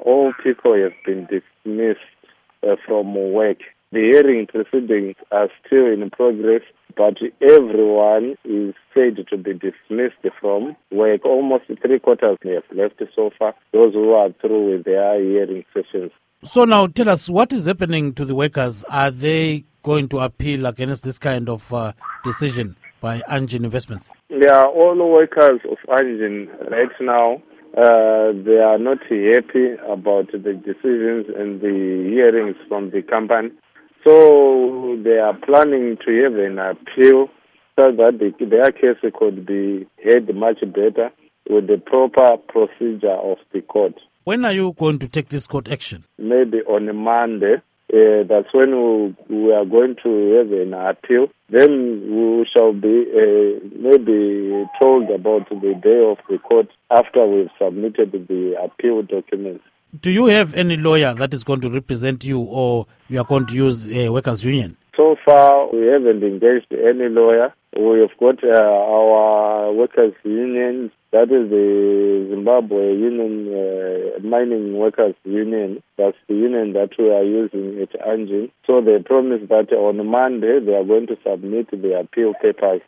all people have been dismissed from work. The hearing proceedings are still in progress, but everyone is said to be dismissed from work. Almost 3/4 have left so far, those who are through with their hearing sessions. So now tell us, what is happening to the workers? Are they going to appeal against this kind of decision by Anjin Investments? Yeah, all the workers of Anjin right now, they are not happy about the decisions and the hearings from the company. So they are planning to have an appeal so that their case could be heard much better with the proper procedure of the court. When are you going to take this court action? Maybe on a Monday. That's when we are going to have an appeal. Then we shall be maybe told about the day of the court after we've submitted the appeal documents. Do you have any lawyer that is going to represent you, or you are going to use a workers' union? So far, we haven't engaged any lawyer. We have got our workers' union, that is the Zimbabwe Union, Mining Workers Union. That's the union that we are using at Anjin. So they promised that on Monday they are going to submit the appeal papers